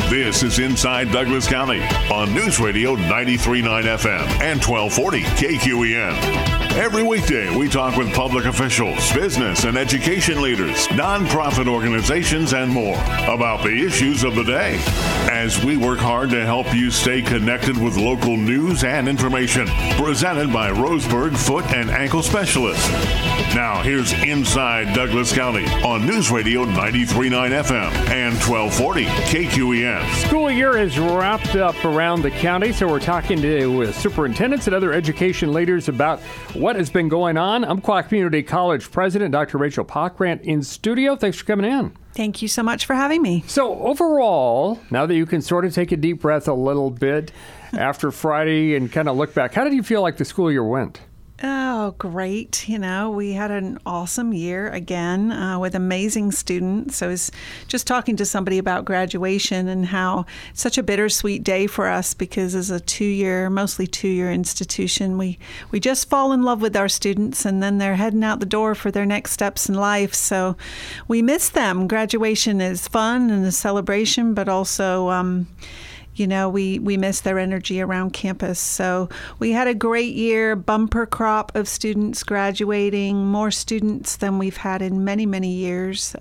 This is Inside Douglas County on News Radio 93.9 FM and 1240 KQEN. Every weekday, we talk with public officials, business and education leaders, nonprofit organizations, and more about the issues of the day as we work hard to help you stay connected with local news and information. Presented by Roseburg Foot and Ankle Specialists. Now, here's Inside Douglas County on News Radio 93.9 FM and 1240 KQEN. School year is wrapped up around the county, so we're talking to superintendents and other education leaders about what has been going on. Umpqua Community College President Dr. Rachel Pockrant in studio. Thanks for coming in. Thank you so much for having me. So overall, now that you can sort of take a deep breath a little bit after Friday and kind of look back, how did you feel like the school year went? Oh, great. You know, we had an awesome year again with amazing students. I was just talking to somebody about graduation and how it's such a bittersweet day for us because as a mostly two-year institution, we just fall in love with our students and then they're heading out the door for their next steps in life. So we miss them. Graduation is fun and a celebration, but also we miss their energy around campus. So we had a great year, bumper crop of students graduating, more students than we've had in many, many years.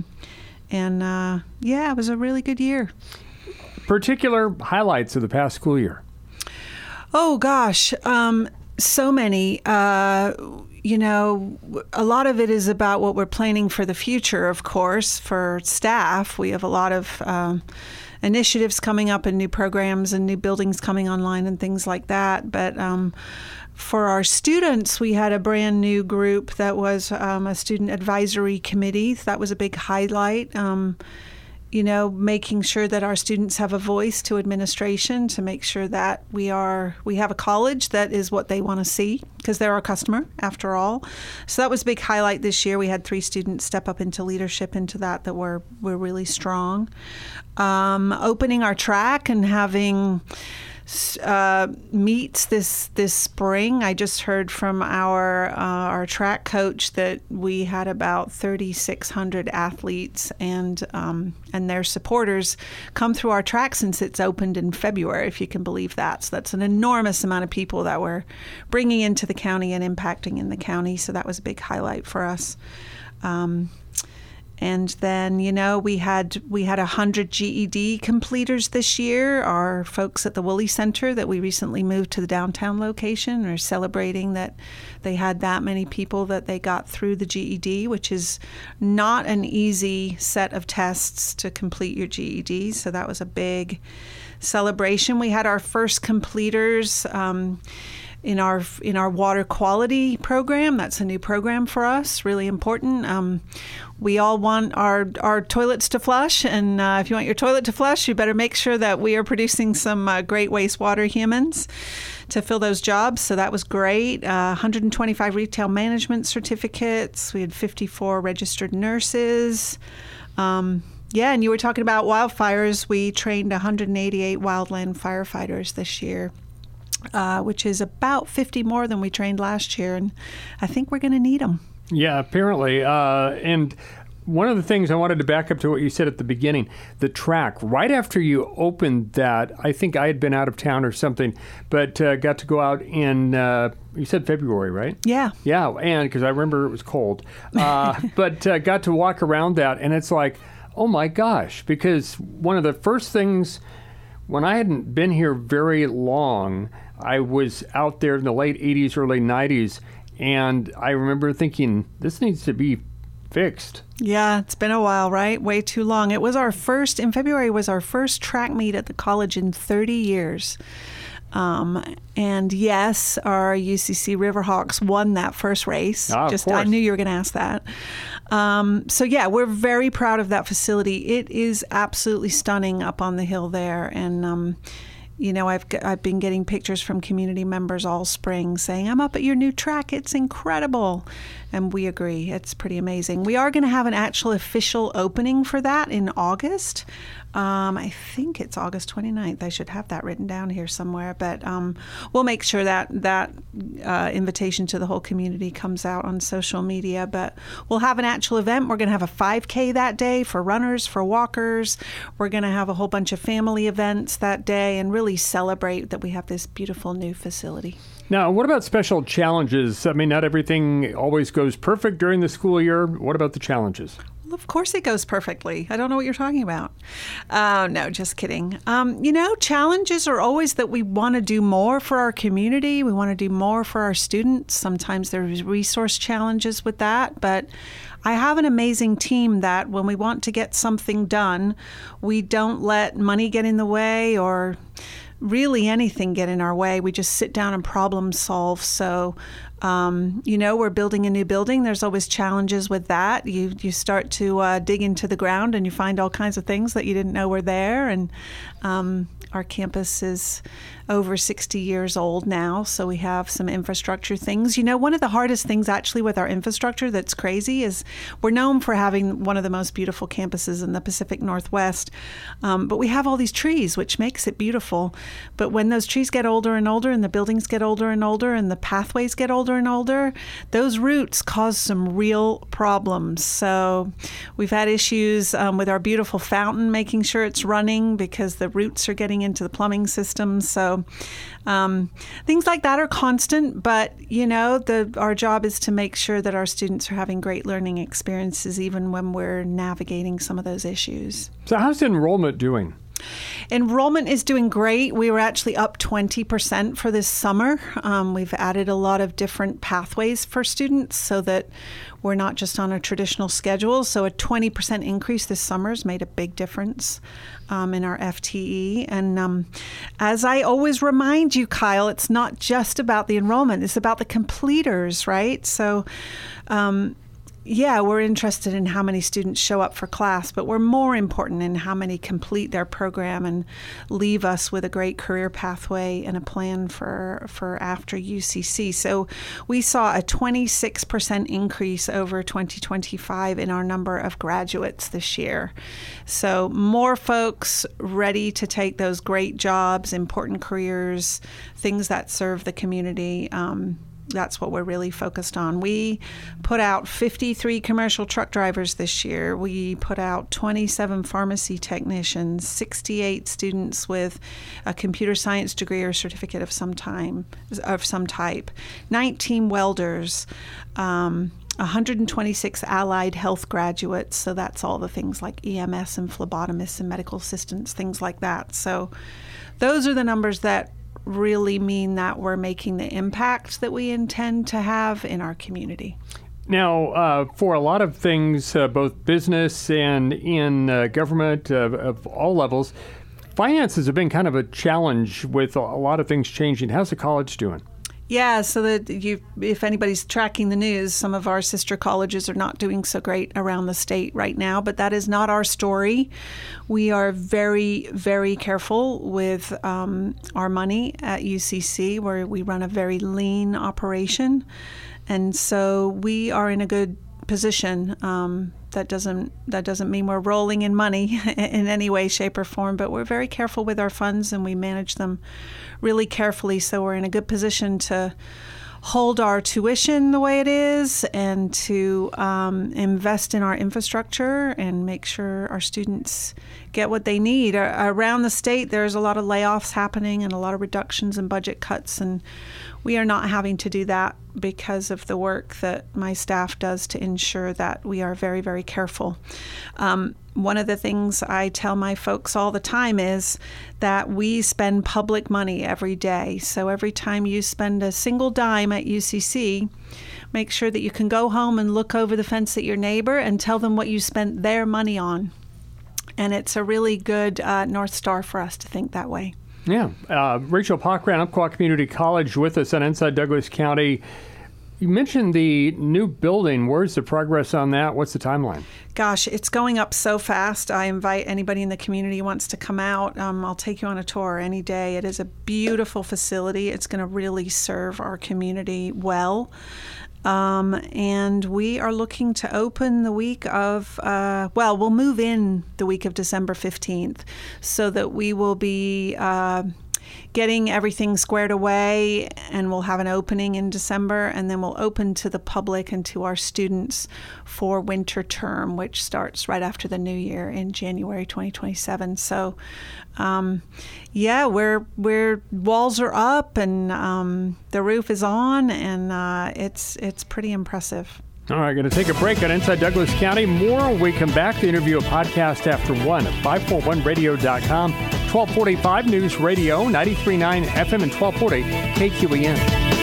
It was a really good year. Particular highlights of the past school year? Oh, gosh. So many. A lot of it is about what we're planning for the future, of course. For staff, we have a lot of initiatives coming up and new programs and new buildings coming online and things like that. But for our students, we had a brand new group that was a student advisory committee. That was a big highlight. Making sure that our students have a voice to administration to make sure that we have a college that is what they want to see because they're our customer after all. So that was a big highlight this year. We had 3 students step up into leadership into that were really strong. Opening our track and having meets this spring. I just heard from our track coach that we had about 3,600 athletes and their supporters come through our track since it's opened in February, if you can believe that. So that's an enormous amount of people that we're bringing into the county and impacting in the county. So that was a big highlight for us. And then, we had 100 GED completers this year. Our folks at the Woolley Center that we recently moved to the downtown location are celebrating that they had that many people that they got through the GED, which is not an easy set of tests to complete your GED. So that was a big celebration. We had our first completers in our water quality program. That's a new program for us, really important. We all want our toilets to flush, and if you want your toilet to flush, you better make sure that we are producing some great wastewater humans to fill those jobs. So that was great. 125 retail management certificates. We had 54 registered nurses. And you were talking about wildfires. We trained 188 wildland firefighters this year. Which is about 50 more than we trained last year, and I think we're going to need them. Yeah, apparently. And one of the things I wanted to back up to what you said at the beginning, the track. Right after you opened that, I think I had been out of town or something, but got to go out in, you said February, right? Yeah. Yeah, and because I remember it was cold. But got to walk around that, and it's like, oh my gosh, because one of the first things, when I hadn't been here very long, I was out there in the late 80s, early 90s, and I remember thinking, this needs to be fixed. Yeah, it's been a while, right? Way too long. It was in February was our first track meet at the college in 30 years. And yes, our UCC Riverhawks won that first race. Of course. I knew you were going to ask that. We're very proud of that facility. It is absolutely stunning up on the hill there. And, I've been getting pictures from community members all spring saying, I'm up at your new track. It's incredible. And we agree. It's pretty amazing. We are going to have an actual official opening for that in August. I think it's August 29th. I should have that written down here somewhere. But we'll make sure that invitation to the whole community comes out on social media. But we'll have an actual event. We're going to have a 5K that day for runners, for walkers. We're going to have a whole bunch of family events that day and really celebrate that we have this beautiful new facility. Now, what about special challenges? I mean, not everything always goes perfect during the school year. What about the challenges? Well, of course it goes perfectly. I don't know what you're talking about. No, just kidding. Challenges are always that we want to do more for our community. We want to do more for our students. Sometimes there's resource challenges with that, but I have an amazing team that when we want to get something done, we don't let money get in the way or really anything get in our way. We just sit down and problem solve. So, we're building a new building. There's always challenges with that. You start to dig into the ground and you find all kinds of things that you didn't know were there. And our campus is over 60 years old now, so we have some infrastructure things. One of the hardest things actually with our infrastructure that's crazy is we're known for having one of the most beautiful campuses in the Pacific Northwest, but we have all these trees, which makes it beautiful. But when those trees get older and older and the buildings get older and older and the pathways get older and older, those roots cause some real problems. So we've had issues with our beautiful fountain, making sure it's running because the roots are getting into the plumbing system. So things like that are constant, but our job is to make sure that our students are having great learning experiences even when we're navigating some of those issues. So how's enrollment doing? Enrollment is doing great. We were actually up 20% for this summer. We've added a lot of different pathways for students so that we're not just on a traditional schedule. So a 20% increase this summer has made a big difference in our FTE. And as I always remind you, Kyle, it's not just about the enrollment. It's about the completers, right? So we're interested in how many students show up for class, but we're more important in how many complete their program and leave us with a great career pathway and a plan for after UCC. So we saw a 26% increase over 2025 in our number of graduates this year. So more folks ready to take those great jobs, important careers, things that serve the community. That's what we're really focused on. We put out 53 commercial truck drivers this year. We put out 27 pharmacy technicians, 68 students with a computer science degree or certificate of some type, 19 welders, 126 allied health graduates. So that's all the things like EMS and phlebotomists and medical assistants, things like that. So those are the numbers that really mean that we're making the impact that we intend to have in our community. Now, for a lot of things, both business and in government of all levels, finances have been kind of a challenge with a lot of things changing. How's the college doing? Yeah, so that if anybody's tracking the news, some of our sister colleges are not doing so great around the state right now, but that is not our story. We are very, very careful with our money at UCC, where we run a very lean operation. And so we are in a good position. That doesn't mean we're rolling in money in any way, shape, or form, but we're very careful with our funds and we manage them really carefully. So we're in a good position to hold our tuition the way it is and to invest in our infrastructure and make sure our students get what they need. Around the state, there's a lot of layoffs happening and a lot of reductions and budget cuts, and we are not having to do that because of the work that my staff does to ensure that we are very, very careful. One of the things I tell my folks all the time is that we spend public money every day. So every time you spend a single dime at UCC, make sure that you can go home and look over the fence at your neighbor and tell them what you spent their money on. And it's a really good North Star for us to think that way. Yeah. Rachel Pochran, Umpqua Community College, with us on Inside Douglas County. You mentioned the new building. Where's the progress on that? What's the timeline? Gosh, it's going up so fast. I invite anybody in the community who wants to come out. I'll take you on a tour any day. It is a beautiful facility. It's going to really serve our community well. And we are looking to open the week of, we'll move in the week of December 15th so that we will be getting everything squared away, and we'll have an opening in December, and then we'll open to the public and to our students for winter term, which starts right after the new year in January 2027. So, we're walls are up and the roof is on, and it's pretty impressive. All right, going to take a break on Inside Douglas County. More when we come back. The interview, a podcast after 1 at 541radio.com, 1245 News Radio, 93.9 FM, and 1240 KQEN.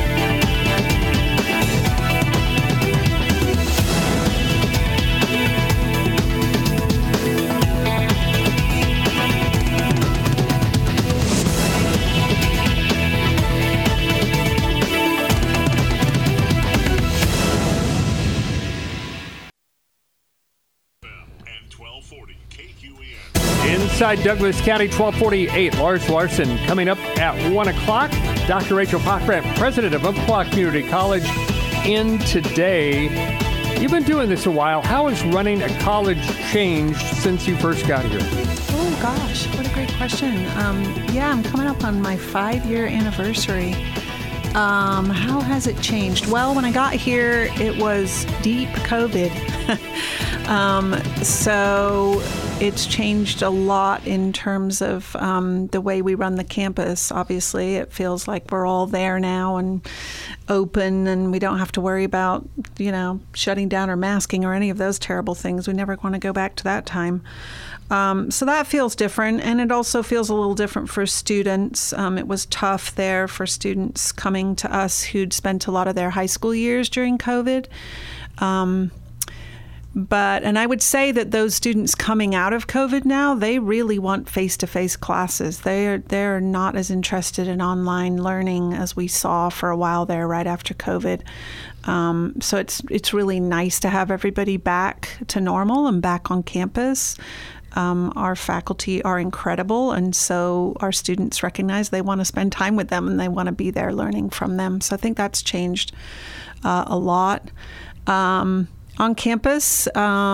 Inside Douglas County, 1248. Lars Larson coming up at 1 o'clock. Dr. Rachel Pockbrant, president of Umpqua Community College, in today. You've been doing this a while. How has running a college changed since you first got here? Oh, gosh, what a great question. I'm coming up on my 5-year anniversary. How has it changed? Well, when I got here, it was deep COVID. So it's changed a lot in terms of the way we run the campus. Obviously, it feels like we're all there now and open, and we don't have to worry about, shutting down or masking or any of those terrible things. We never want to go back to that time. So that feels different, and it also feels a little different for students. It was tough there for students coming to us who'd spent a lot of their high school years during COVID. And I would say that those students coming out of COVID now, they really want face-to-face classes. They're not as interested in online learning as we saw for a while there right after COVID. So it's really nice to have everybody back to normal and back on campus. Our faculty are incredible, and so our students recognize they want to spend time with them and they want to be there learning from them. So I think that's changed a lot. On campus,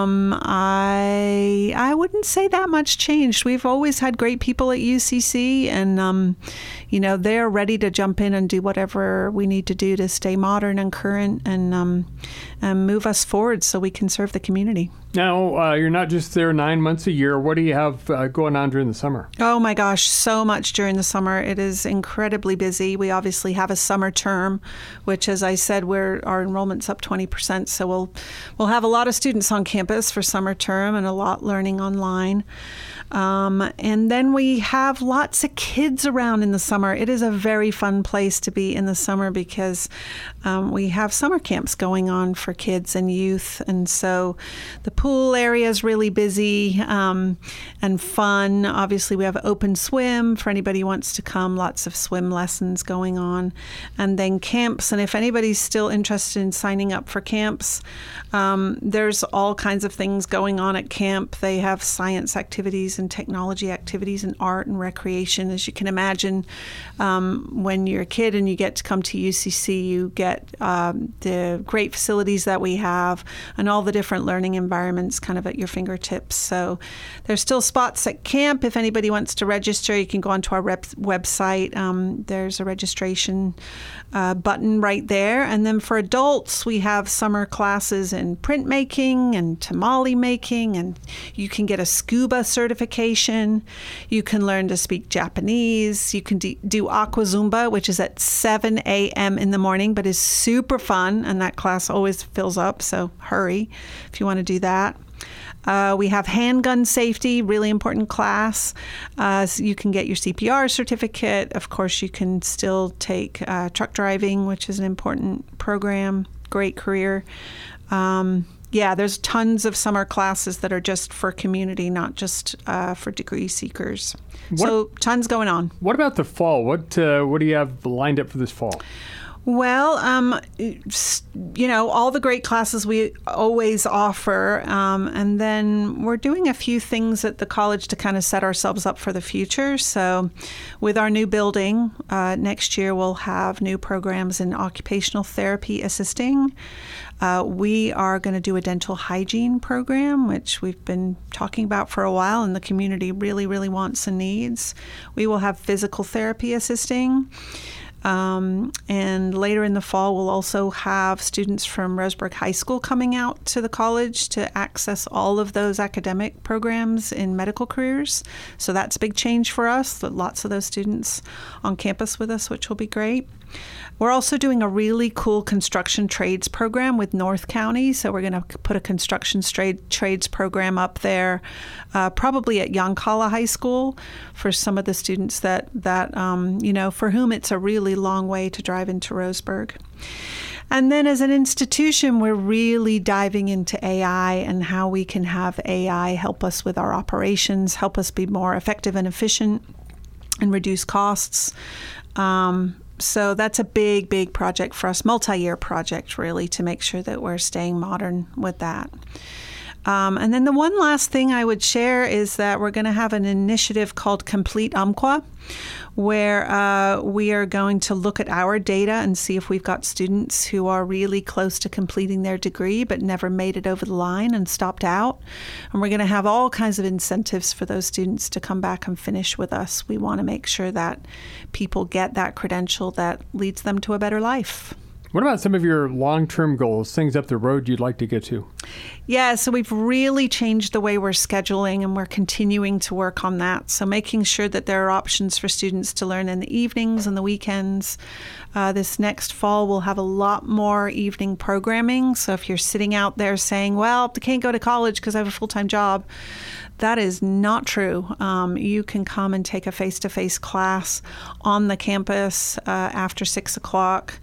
I wouldn't say that much changed. We've always had great people at UCC, and they're ready to jump in and do whatever we need to do to stay modern and current and move us forward so we can serve the community. Now, you're not just there 9 months a year. What do you have going on during the summer? Oh, my gosh, so much during the summer. It is incredibly busy. We obviously have a summer term, which, as I said, our enrollment's up 20%. So we'll have a lot of students on campus for summer term and a lot learning online. And then we have lots of kids around in the summer. It is a very fun place to be in the summer because we have summer camps going on for kids and youth. And so the pool area is really busy and fun. Obviously, we have open swim for anybody who wants to come. Lots of swim lessons going on. And then camps. And if anybody's still interested in signing up for camps, there's all kinds of things going on at camp. They have science activities and technology activities and art and recreation. As you can imagine, when you're a kid and you get to come to UCC, you get the great facilities that we have and all the different learning environments kind of at your fingertips. So there's still spots at camp. If anybody wants to register, you can go onto our website. There's a registration button right there. And then for adults, we have summer classes in printmaking and tamale making, and you can get a scuba certification. You can learn to speak Japanese. You can do Aqua Zumba, which is at 7 a.m. in the morning, but is super fun, and that class always fills up, so hurry if you want to do that. We have handgun safety, really important class. So you can get your CPR certificate. Of course, you can still take truck driving, which is an important program, great career. There's tons of summer classes that are just for community, not just for degree seekers. So tons going on. What about the fall? What do you have lined up for this fall? Well, all the great classes we always offer. And then we're doing a few things at the college to kind of set ourselves up for the future. So with our new building, next year we'll have new programs in occupational therapy assisting. We are going to do a dental hygiene program, which we've been talking about for a while and the community really, really wants and needs. We will have physical therapy assisting. And later in the fall, we'll also have students from Roseburg High School coming out to the college to access all of those academic programs in medical careers. So that's a big change for us. Lots of those students on campus with us, which will be great. We're also doing a really cool construction trades program with North County. So we're going to put a construction trades program up there, probably at Yoncalla High School for some of the students that for whom it's a really long way to drive into Roseburg. And then as an institution, we're really diving into AI and how we can have AI help us with our operations, help us be more effective and efficient and reduce costs. So that's a big, big project for us, multi-year project, really, to make sure that we're staying modern with that. And then the one last thing I would share is that we're going to have an initiative called Complete Umpqua, where we are going to look at our data and see if we've got students who are really close to completing their degree but never made it over the line and stopped out. And we're going to have all kinds of incentives for those students to come back and finish with us. We want to make sure that people get that credential that leads them to a better life. What about some of your long-term goals, things up the road you'd like to get to? Yeah, so we've really changed the way we're scheduling, and we're continuing to work on that. So making sure that there are options for students to learn in the evenings and the weekends. This next fall, we'll have a lot more evening programming. So if you're sitting out there saying, well, I can't go to college because I have a full-time job, that is not true. You can come and take a face-to-face class on the campus after 6 o'clock.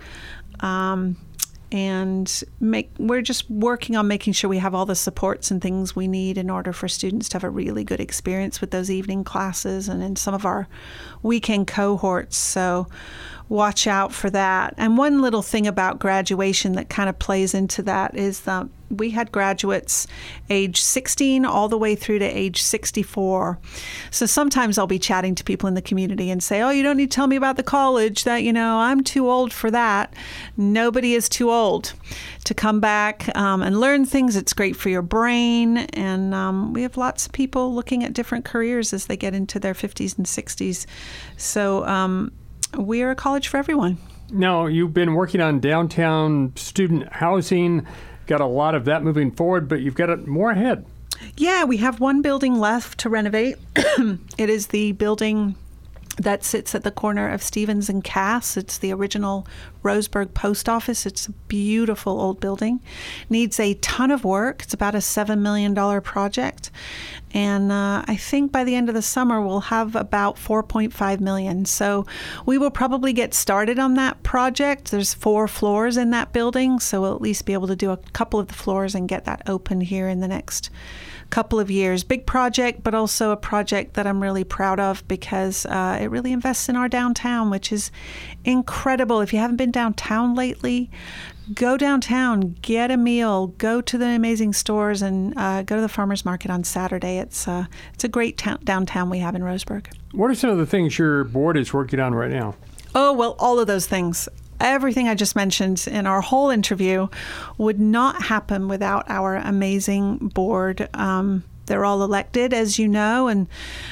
And we're just working on making sure we have all the supports and things we need in order for students to have a really good experience with those evening classes and in some of our weekend cohorts. So watch out for that. And one little thing about graduation that kind of plays into that is we had graduates age 16 all the way through to age 64. So sometimes I'll be chatting to people in the community and say, oh, you don't need to tell me about the college, that, I'm too old for that. Nobody is too old to come back and learn things. It's great for your brain. And we have lots of people looking at different careers as they get into their 50s and 60s. So we are a college for everyone. Now, you've been working on downtown student housing, got a lot of that moving forward, but you've got more ahead. Yeah, we have one building left to renovate. It is the building that sits at the corner of Stevens and Cass. It's the original Roseburg Post Office. It's a beautiful old building. Needs a ton of work. It's about a $7 million project. And I think by the end of the summer, we'll have about $4.5 million. So we will probably get started on that project. There's 4 floors in that building, so we'll at least be able to do a couple of the floors and get that open here in the next couple of years. Big project, but also a project that I'm really proud of because it really invests in our downtown, which is incredible. If you haven't been downtown lately, go downtown, get a meal, go to the amazing stores, and go to the farmers market on Saturday. It's a great downtown we have in Roseburg. What are some of the things your board is working on right now? Oh, well, all of those things. Everything I just mentioned in our whole interview would not happen without our amazing board. They're all elected, as you know, and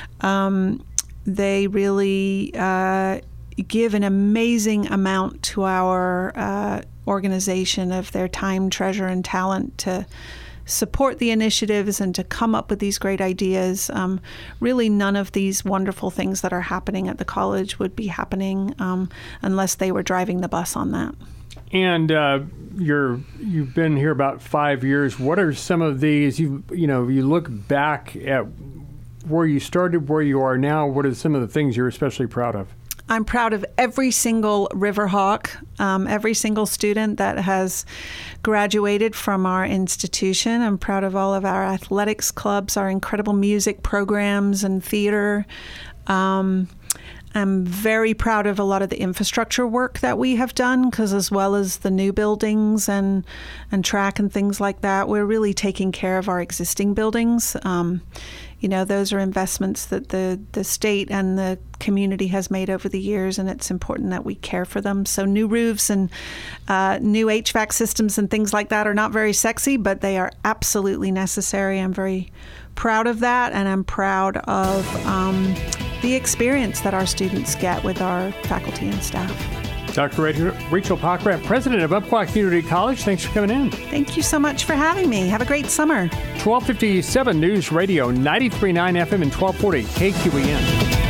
they really give an amazing amount to our organization of their time, treasure, and talent to support the initiatives and to come up with these great ideas. Really, none of these wonderful things that are happening at the college would be happening unless they were driving the bus on that. And you've been here about 5 years. What are some of these? You look back at where you started, where you are now. What are some of the things you're especially proud of? I'm proud of every single Riverhawk, every single student that has graduated from our institution. I'm proud of all of our athletics clubs, our incredible music programs and theater. I'm very proud of a lot of the infrastructure work that we have done, because as well as the new buildings and track and things like that, we're really taking care of our existing buildings. Those are investments that the state and the community has made over the years, and it's important that we care for them. So new roofs and new HVAC systems and things like that are not very sexy, but they are absolutely necessary. I'm very proud of that, and I'm proud of the experience that our students get with our faculty and staff. Dr. Rachel Pockrath, president of Umpqua Community College, thanks for coming in. Thank you so much for having me. Have a great summer. 1257 News Radio, 93.9 FM and 1240 KQEN.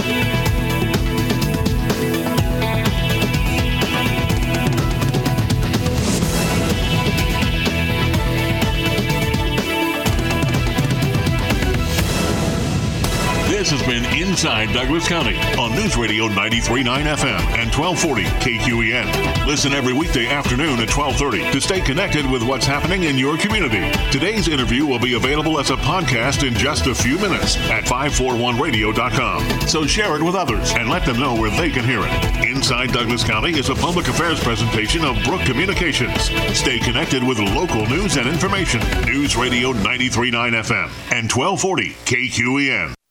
This has been Inside Douglas County on News Radio 93.9 FM and 1240 KQEN. Listen every weekday afternoon at 12:30 to stay connected with what's happening in your community. Today's interview will be available as a podcast in just a few minutes at 541radio.com. So share it with others and let them know where they can hear it. Inside Douglas County is a public affairs presentation of Brook Communications. Stay connected with local news and information. News Radio 93.9 FM and 1240 KQEN.